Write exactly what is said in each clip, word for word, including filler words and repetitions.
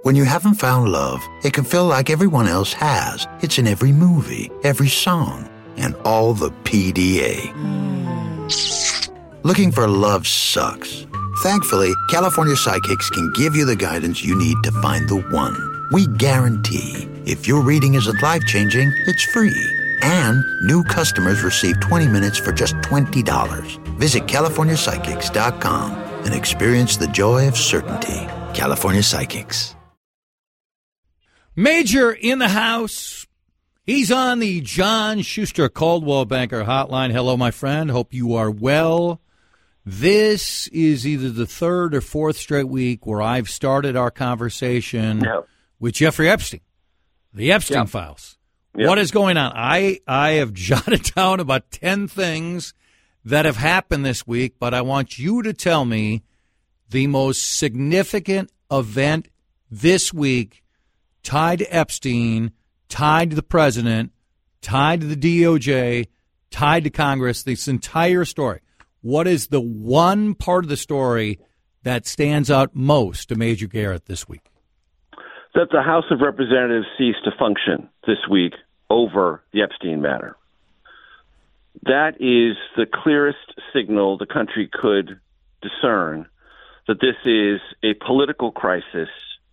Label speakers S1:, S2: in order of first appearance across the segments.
S1: When you haven't found love, it can feel like everyone else has. It's in every movie, every song, and all the P D A. Mm. Looking for love sucks. Thankfully, California Psychics can give you the guidance you need to find the one. We guarantee if your reading isn't life-changing, it's free. And new customers receive twenty minutes for just twenty dollars. Visit California Psychics dot com and experience the joy of certainty. California Psychics.
S2: Major in the house. He's on the John Schuster Coldwell Banker Hotline. Hello, my friend. Hope you are well. This is either the third or fourth straight week where I've started our conversation yep. with Jeffrey Epstein, the Epstein yep. files. Yep. What is going on? I, I have jotted down about ten things that have happened this week, but I want you to tell me the most significant event this week tied to Epstein, tied to the president, tied to the D O J, tied to Congress, this entire story. What is the one part of the story that stands out most to Major Garrett this week?
S3: That the House of Representatives ceased to function this week over the Epstein matter. That is the clearest signal the country could discern that this is a political crisis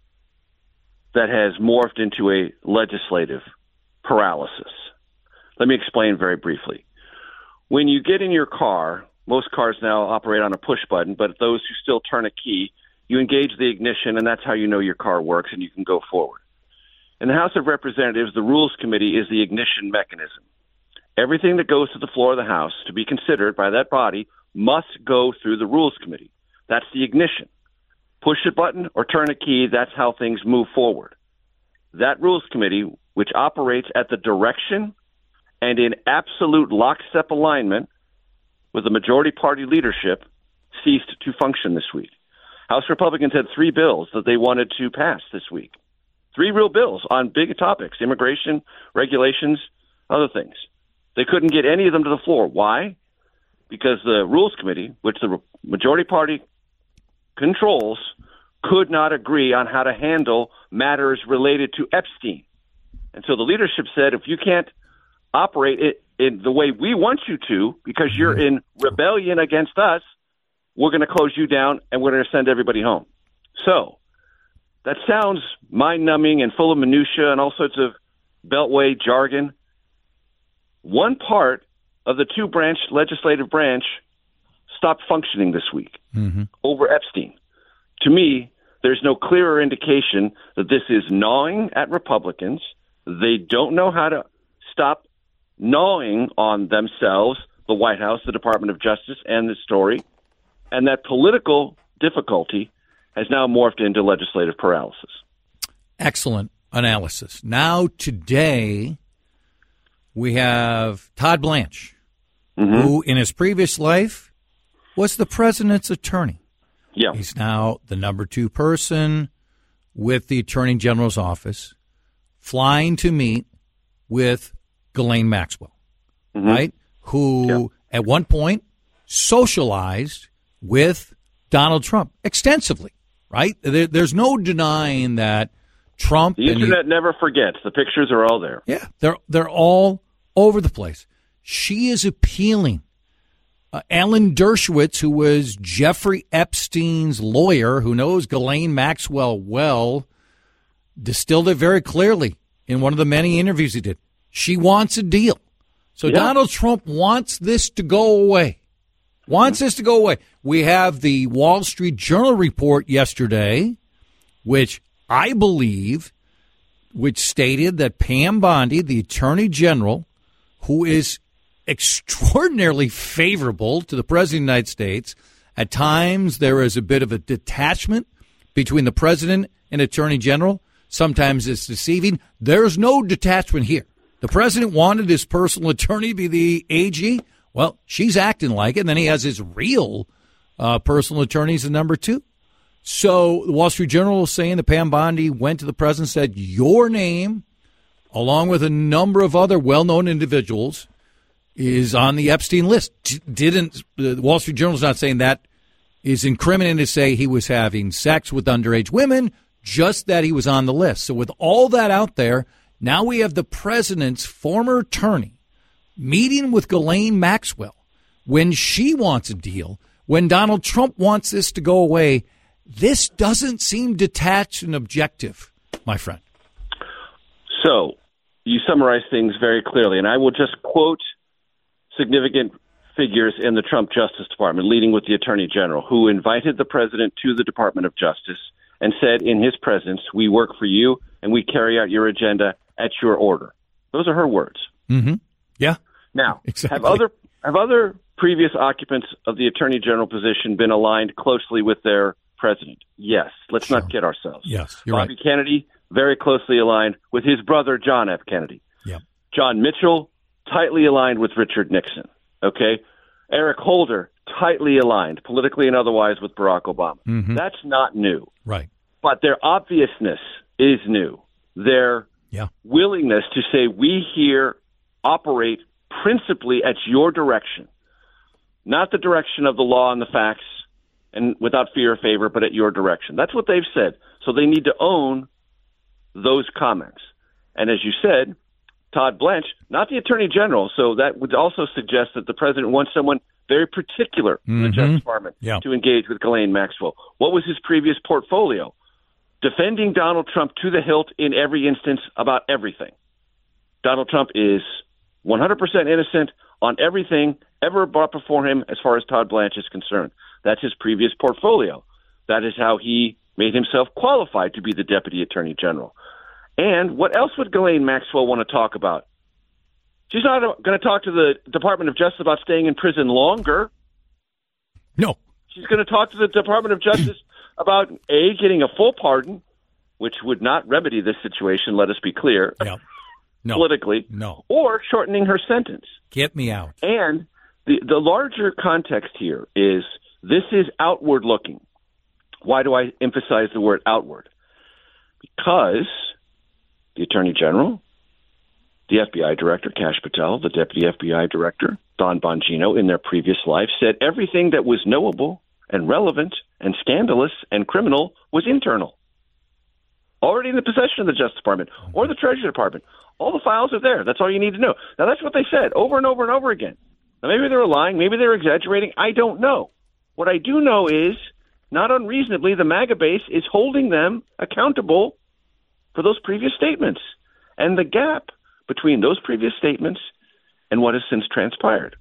S3: that has morphed into a legislative paralysis. Let me explain very briefly. When you get in your car, most cars now operate on a push button, but those who still turn a key, you engage the ignition, and that's how you know your car works and you can go forward. In the House of Representatives, the Rules Committee is the ignition mechanism. Everything that goes to the floor of the House to be considered by that body must go through the Rules Committee. That's the ignition. Push a button or turn a key, that's how things move forward. That Rules Committee, which operates at the direction and in absolute lockstep alignment with the majority party leadership, ceased to function this week. House Republicans had three bills that they wanted to pass this week. Three real bills on big topics, immigration, regulations, other things. They couldn't get any of them to the floor. Why? Because the Rules Committee, which the majority party controls, could not agree on how to handle matters related to Epstein. And so the leadership said, if you can't operate it in the way we want you to, because you're in rebellion against us, we're going to close you down and we're going to send everybody home. So that sounds mind-numbing and full of minutia and all sorts of beltway jargon. One part of the two-branch legislative branch stopped functioning this week mm-hmm. over Epstein. To me, there's no clearer indication that this is gnawing at Republicans. They don't know how to stop gnawing on themselves, the White House, the Department of Justice, and this story. And that political difficulty has now morphed into legislative paralysis.
S2: Excellent analysis. Now, today, we have Todd Blanche, mm-hmm. who in his previous life was the president's attorney.
S3: Yeah.
S2: He's now the number two person with the Attorney General's office, flying to meet with Ghislaine Maxwell, mm-hmm. right? Who yeah. at one point socialized with Donald Trump extensively, right? There, there's no denying that Trump.
S3: The internet he, never forgets. The pictures are all there.
S2: Yeah, they're they're all over the place. She is appealing. Uh, Alan Dershowitz, who was Jeffrey Epstein's lawyer, who knows Ghislaine Maxwell well, distilled it very clearly in one of the many interviews he did. She wants a deal. So yeah. Donald Trump wants this to go away. Wants mm-hmm. this to go away. We have the Wall Street Journal report yesterday, which I believe, which stated that Pam Bondi, the Attorney General, who is extraordinarily favorable to the President of the United States. At times, there is a bit of a detachment between the President and Attorney General. Sometimes it's deceiving. There's no detachment here. The President wanted his personal attorney to be the A G. Well, she's acting like it. And then he has his real uh, personal attorney as the number two. So the Wall Street Journal is saying that Pam Bondi went to the President and said, your name, along with a number of other well-known individuals, is on the Epstein list. Didn't the Wall Street Journal is not saying that is incriminating to say he was having sex with underage women. just that he was on the list. So with all that out there, now we have the president's former attorney meeting with Ghislaine Maxwell when she wants a deal, when Donald Trump wants this to go away. This doesn't seem detached and objective, my friend.
S3: So you summarize things very clearly, and I will just quote significant figures in the Trump Justice Department, leading with the Attorney General, who invited the president to the Department of Justice and said in his presence, "We work for you and we carry out your agenda at your order." Those are her words.
S2: Mm-hmm. Yeah.
S3: Now,
S2: exactly.
S3: have other have other previous occupants of the Attorney General position been aligned closely with their president? Yes. Let's
S2: Sure.
S3: not kid ourselves.
S2: Yes, you're
S3: Bobby
S2: right.
S3: Kennedy, very closely aligned with his brother, John F. Kennedy.
S2: Yeah.
S3: John Mitchell, tightly aligned with Richard Nixon. Okay. Eric Holder, tightly aligned, politically and otherwise, with Barack Obama.
S2: Mm-hmm.
S3: That's not new.
S2: Right.
S3: But their obviousness is new. Their
S2: Yeah.
S3: willingness to say, we here operate principally at your direction, not the direction of the law and the facts and without fear or favor, but at your direction. That's what they've said. So they need to own those comments. And as you said, Todd Blanche, not the Attorney General, so that would also suggest that the president wants someone very particular in the
S2: Mhm.
S3: Justice Department
S2: Yeah.
S3: to engage with Ghislaine Maxwell. What was his previous portfolio? Defending Donald Trump to the hilt in every instance about everything. Donald Trump is one hundred percent innocent on everything ever brought before him as far as Todd Blanche is concerned. That's his previous portfolio. That is how he made himself qualified to be the Deputy Attorney General. And what else would Ghislaine Maxwell want to talk about? She's not going to talk to the Department of Justice about staying in prison longer.
S2: No.
S3: She's going to talk to the Department of Justice about, A, getting a full pardon, which would not remedy this situation, let us be clear,
S2: Yeah. No.
S3: politically,
S2: No.
S3: or shortening her sentence.
S2: Get me out.
S3: And the, the larger context here is this is outward looking. Why do I emphasize the word outward? Because the Attorney General, the F B I Director, Kash Patel, the Deputy F B I Director, Don Bongino, in their previous life, said everything that was knowable and relevant and scandalous and criminal was internal. Already in the possession of the Justice Department or the Treasury Department. All the files are there. That's all you need to know. Now, that's what they said over and over and over again. Now, maybe they were lying. Maybe they were exaggerating. I don't know. What I do know is, not unreasonably, the MAGA base is holding them accountable for those previous statements. And the gap between those previous statements and what has since transpired.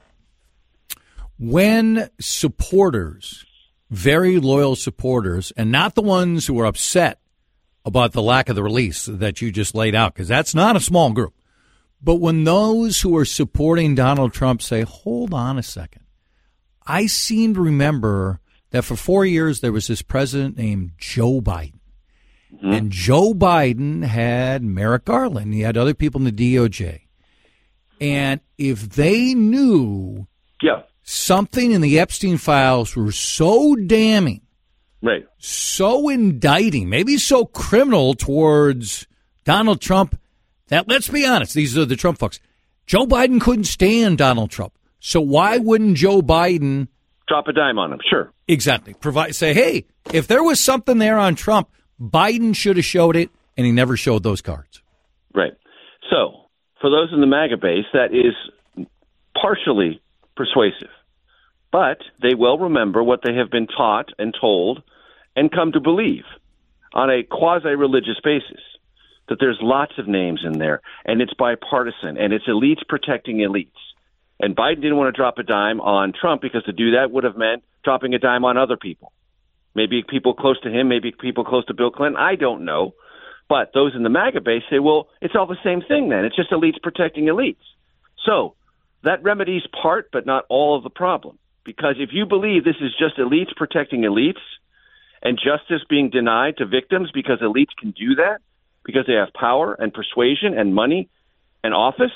S2: When supporters, very loyal supporters, and not the ones who are upset about the lack of the release that you just laid out, because that's not a small group, but when those who are supporting Donald Trump say, hold on a second, I seem to remember that for four years there was this president named Joe Biden. Mm-hmm. And Joe Biden had Merrick Garland. He had other people in the D O J. And if they knew
S3: yeah.
S2: something in the Epstein files were so damning,
S3: right,
S2: so indicting, maybe so criminal towards Donald Trump, that, let's be honest, these are the Trump folks, Joe Biden couldn't stand Donald Trump. So why wouldn't Joe Biden
S3: drop a dime on him? Sure.
S2: Exactly. Provide, say, hey, if there was something there on Trump, Biden should have showed it, and he never showed those cards.
S3: Right. So, for those in the MAGA base, that is partially persuasive. But they will remember what they have been taught and told and come to believe on a quasi-religious basis, that there's lots of names in there, and it's bipartisan, and it's elites protecting elites. And Biden didn't want to drop a dime on Trump because to do that would have meant dropping a dime on other people. Maybe people close to him, maybe people close to Bill Clinton. I don't know. But those in the MAGA base say, well, it's all the same thing then. It's just elites protecting elites. So that remedies part, but not all of the problem. Because if you believe this is just elites protecting elites and justice being denied to victims because elites can do that, because they have power and persuasion and money and office,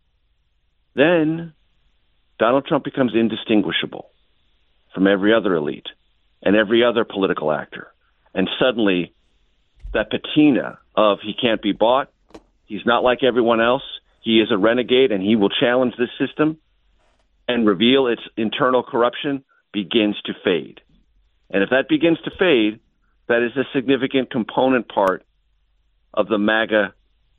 S3: then Donald Trump becomes indistinguishable from every other elite and every other political actor. And suddenly that patina of he can't be bought, he's not like everyone else, he is a renegade and he will challenge this system and reveal its internal corruption begins to fade. And if that begins to fade, that is a significant component part of the MAGA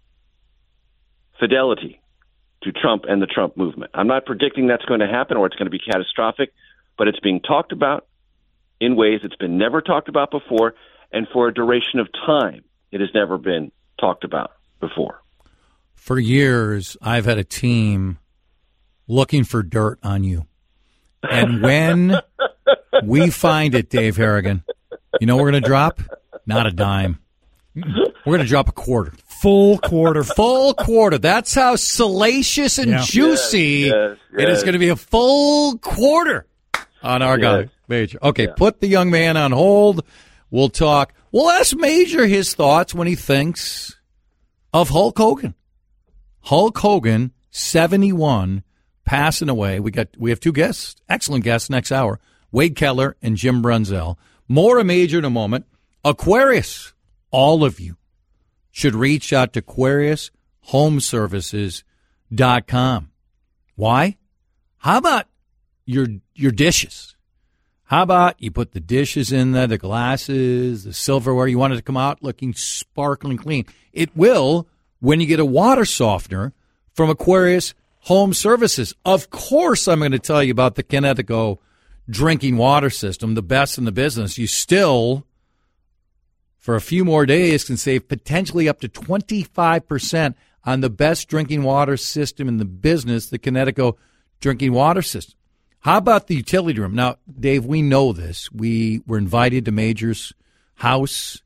S3: fidelity to Trump and the Trump movement. I'm not predicting that's going to happen or it's going to be catastrophic, but it's being talked about in ways it's been never talked about before, and for a duration of time it has never been talked about before.
S2: For years, I've had a team looking for dirt on you. And when we find it, Dave Harrigan, you know what we're going to drop? Not a dime. We're going to drop a quarter.
S4: Full quarter.
S2: Full quarter. That's how salacious and yeah. juicy
S3: yes, yes, yes.
S2: it is going to be, a full quarter on our guy, yes. Major. Okay, yeah. Put the young man on hold. We'll talk. We'll ask Major his thoughts when he thinks of Hulk Hogan. Hulk Hogan, seventy-one, passing away. We got we have two guests, excellent guests next hour, Wade Keller and Jim Brunzell. More of Major in a moment. Aquarius, all of you should reach out to Aquarius Home Services dot com. Why? How about your your dishes? How about you put the dishes in there, the glasses, the silverware, you want it to come out looking sparkling clean. It will when you get a water softener from Aquarius Home Services. Of course, I'm going to tell you about the Kinetico drinking water system, the best in the business. You still, for a few more days, can save potentially up to twenty-five percent on the best drinking water system in the business, the Kinetico drinking water system. How about the utility room? Now, Dave, we know this. We were invited to Major's house.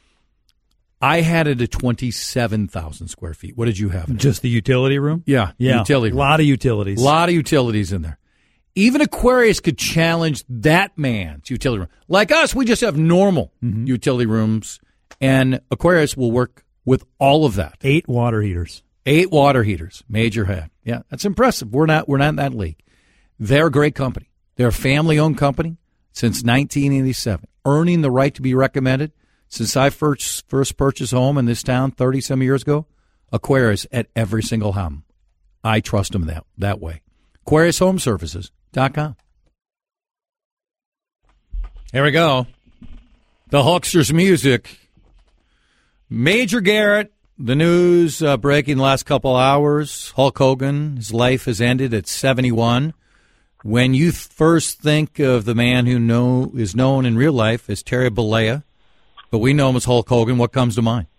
S2: I had it at twenty-seven thousand square feet. What did you have?
S4: Just the utility room?
S2: Yeah,
S4: yeah.
S2: Utility room.
S4: A lot of utilities.
S2: A lot of utilities in there. Even Aquarius could challenge that man's utility room. Like us, we just have normal mm-hmm. utility rooms, and Aquarius will work with all of that.
S4: Eight water heaters.
S2: Eight water heaters. Major had. Yeah, that's impressive. We're not. We're not in that league. They're a great company. They're a family-owned company since nineteen eighty-seven, earning the right to be recommended. Since I first first purchased a home in this town thirty-some years ago, Aquarius at every single home. I trust them that, that way. Aquarius Home Services dot com. Here we go. The Hulkster's music. Major Garrett, the news uh, breaking the last couple hours. Hulk Hogan, his life has ended at seventy-one. When you first think of the man who know is known in real life as Terry Bollea, but we know him as Hulk Hogan, what comes to mind?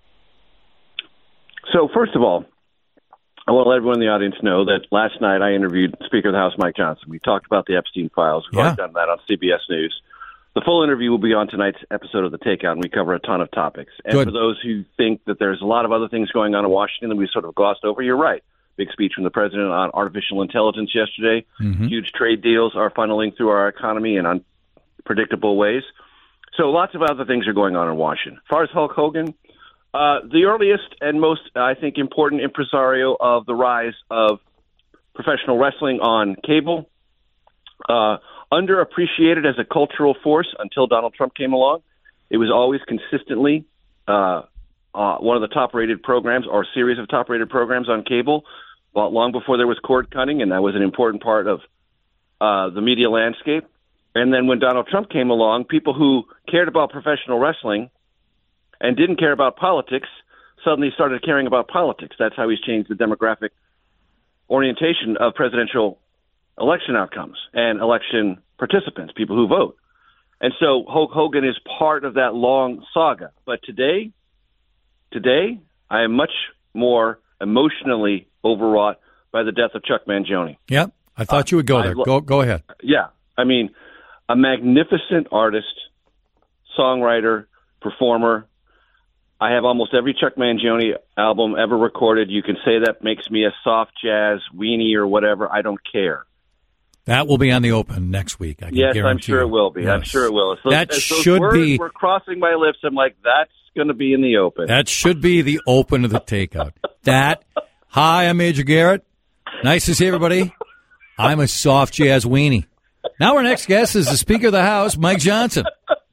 S3: So, first of all, I want to let everyone in the audience know that last night I interviewed Speaker of the House Mike Johnson. We talked about the Epstein files. We've
S2: yeah.
S3: already done that on C B S News. The full interview will be on tonight's episode of The Takeout, and we cover a ton of topics. And
S2: Good.
S3: For those who think that there's a lot of other things going on in Washington that we sort of glossed over, you're right. Big speech from the president on artificial intelligence yesterday. Mm-hmm. Huge trade deals are funneling through our economy in unpredictable ways. So lots of other things are going on in Washington. As far as Hulk Hogan, uh, the earliest and most, I think, important impresario of the rise of professional wrestling on cable, uh, underappreciated as a cultural force until Donald Trump came along. It was always consistently uh, uh, one of the top-rated programs or series of top-rated programs on cable, well, long before there was cord cutting, and that was an important part of uh, the media landscape. And then when Donald Trump came along, people who cared about professional wrestling and didn't care about politics suddenly started caring about politics. That's how he's changed the demographic orientation of presidential election outcomes and election participants, people who vote. And so Hulk Hogan is part of that long saga. But today, today, I am much more emotionally overwrought by the death of Chuck Mangione.
S2: Yep, I thought you would go there. Lo- go, go ahead.
S3: Yeah, I mean, a magnificent artist, songwriter, performer. I have almost every Chuck Mangione album ever recorded. You can say that makes me a soft jazz weenie or whatever. I don't care.
S2: That will be on the open next week. I can
S3: yes,
S2: guarantee
S3: I'm sure
S2: you.
S3: it will be.
S2: Yes.
S3: I'm sure it will. So,
S2: that
S3: as those
S2: should
S3: words
S2: be.
S3: were crossing my lips. I'm like, that's going to be in the open.
S2: That should be the open of the takeout. That. Hi, I'm Major Garrett. Nice to see everybody. I'm a soft jazz weenie. Now our next guest is the Speaker of the House, Mike Johnson.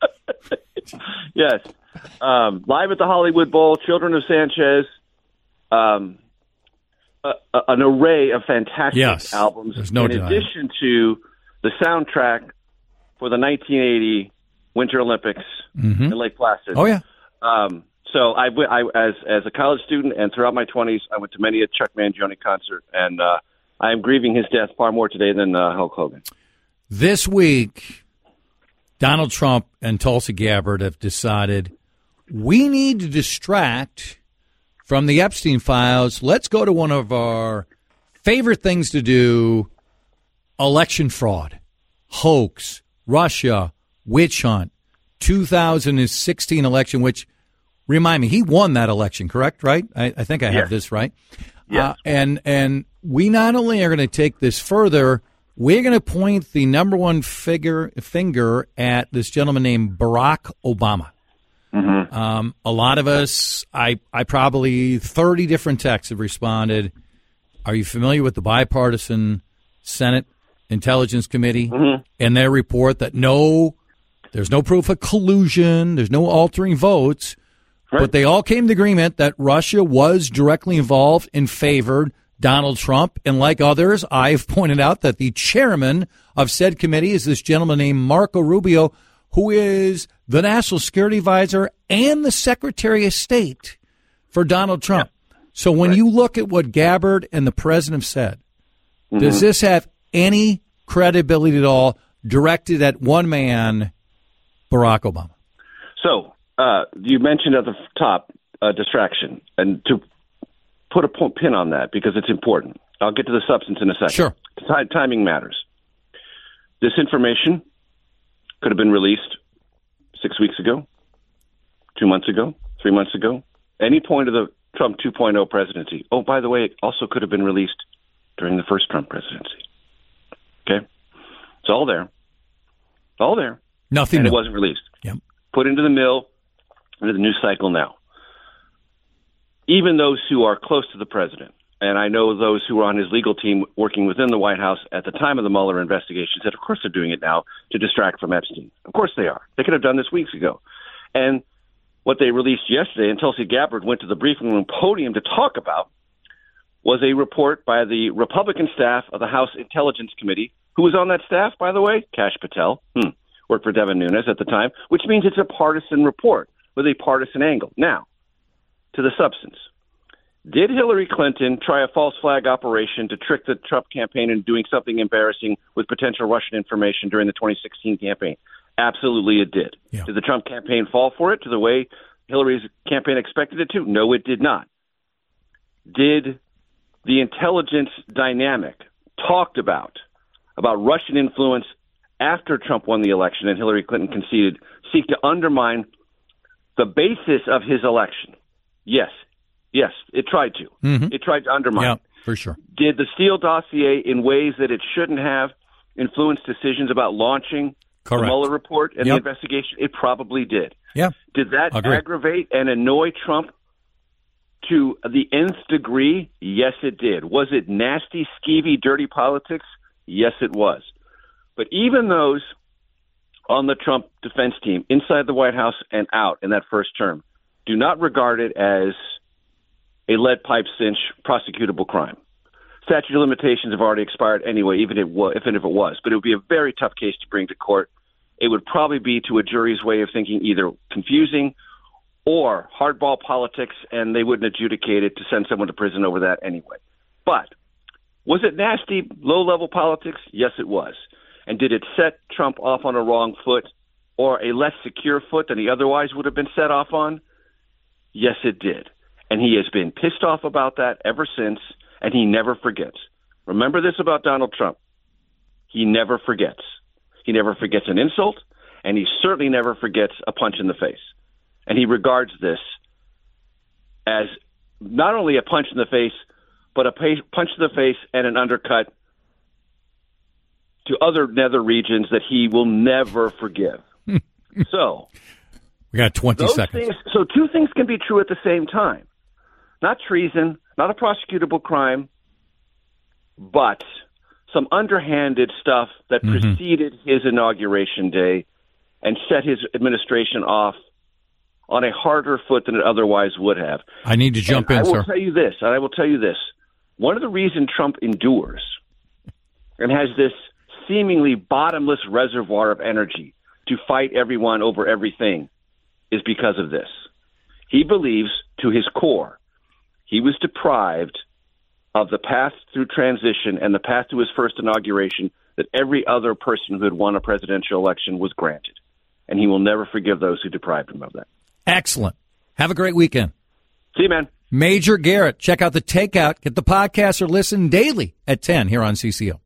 S3: Yes. Um, live at the Hollywood Bowl, Children of Sanchez, um, a, a, an array of fantastic
S2: yes,
S3: albums.
S2: There's no
S3: in
S2: denying.
S3: addition to the soundtrack for the nineteen eighty Winter Olympics
S2: Mm-hmm.
S3: in Lake Placid.
S2: Oh, yeah.
S3: Um, so I, w- I, as as a college student and throughout my twenties, I went to many a Chuck Mangione concert, and uh, I am grieving his death far more today than uh, Hulk Hogan.
S2: This week, Donald Trump and Tulsi Gabbard have decided we need to distract from the Epstein files. Let's go to one of our favorite things to do, election fraud, hoax, Russia, witch hunt, two thousand sixteen election, which, remind me, he won that election, correct? Right? I, I think I have
S3: Yes.
S2: this right.
S3: Yes.
S2: Uh, and and we not only are going to take this further, we're going to point the number one figure finger at this gentleman named Barack Obama.
S3: Mm-hmm.
S2: Um, a lot of us, I, I probably thirty different texts have responded. Are you familiar with the bipartisan Senate Intelligence Committee
S3: Mm-hmm.
S2: and their report that no, there's no proof of collusion, there's no altering votes,
S3: Right.
S2: but they all came to agreement that Russia was directly involved and favored Donald Trump. And like others, I've pointed out that the chairman of said committee is this gentleman named Marco Rubio, who is the National Security Advisor and the Secretary of State for Donald Trump. Yeah. So when right. you look at what Gabbard and the president have said, mm-hmm. does this have any credibility at all directed at one man, Barack Obama?
S3: So uh, you mentioned at the top uh, distraction, and to put a pin on that because it's important. I'll get to the substance in a second.
S2: Sure.
S3: T- timing matters. This information could have been released six weeks ago, two months ago, three months ago, any point of the Trump two point oh presidency. Oh, by the way, it also could have been released during the first Trump presidency. Okay? It's all there. It's all there.
S2: Nothing
S3: And
S2: new.
S3: it wasn't released.
S2: Yep.
S3: Put into the mill, into the news cycle now. Even those who are close to the president, and I know those who are on his legal team working within the White House at the time of the Mueller investigation said, of course they're doing it now to distract from Epstein. Of course they are. They could have done this weeks ago. And what they released yesterday, and Tulsi Gabbard went to the briefing room podium to talk about, was a report by the Republican staff of the House Intelligence Committee, who was on that staff, by the way, Kash Patel, hmm, worked for Devin Nunes at the time, which means it's a partisan report with a partisan angle. Now, to the substance. Did Hillary Clinton try a false flag operation to trick the Trump campaign into doing something embarrassing with potential Russian information during the twenty sixteen campaign? Absolutely it did.
S2: Yeah.
S3: Did the Trump campaign fall for it to the way Hillary's campaign expected it to? No, it did not. Did the intelligence dynamic talked about, about Russian influence after Trump won the election and Hillary Clinton conceded, seek to undermine the basis of his election? Yes. Yes, it tried to.
S2: Mm-hmm.
S3: It tried to undermine.
S2: Yeah, for sure.
S3: Did the Steele dossier, in ways that it shouldn't have, influence decisions about launching
S2: Correct.
S3: the Mueller report and
S2: Yep.
S3: the investigation? It probably did.
S2: Yeah.
S3: Did that
S2: Agreed.
S3: aggravate and annoy Trump to the nth degree? Yes, it did. Was it nasty, skeevy, dirty politics? Yes, it was. But even those on the Trump defense team, inside the White House and out in that first term, do not regard it as a lead pipe cinch prosecutable crime. Statute of limitations have already expired anyway, even if it was, if it was. But it would be a very tough case to bring to court. It would probably be, to a jury's way of thinking, either confusing or hardball politics, and they wouldn't adjudicate it to send someone to prison over that anyway. But was it nasty, low-level politics? Yes, it was. And did it set Trump off on a wrong foot or a less secure foot than he otherwise would have been set off on? Yes, it did. And he has been pissed off about that ever since, and he never forgets. Remember this about Donald Trump. He never forgets. He never forgets an insult, and he certainly never forgets a punch in the face. And he regards this as not only a punch in the face, but a punch in the face and an undercut to other nether regions that he will never forgive. So
S2: we got twenty
S3: those
S2: seconds.
S3: Things, so two things can be true at the same time. Not treason, not a prosecutable crime, but some underhanded stuff that
S2: Mm-hmm.
S3: preceded his inauguration day and set his administration off on a harder foot than it otherwise would have.
S2: I need to jump
S3: and
S2: in,
S3: I will
S2: sir.
S3: tell you this, and I will tell you this. One of the reasons Trump endures and has this seemingly bottomless reservoir of energy to fight everyone over everything is because of this. He believes, to his core, he was deprived of the path through transition and the path to his first inauguration that every other person who had won a presidential election was granted. And he will never forgive those who deprived him of that.
S2: Excellent. Have a great weekend.
S3: See you, man.
S2: Major Garrett. Check out The Takeout. Get the podcast or listen daily at ten here on C C O.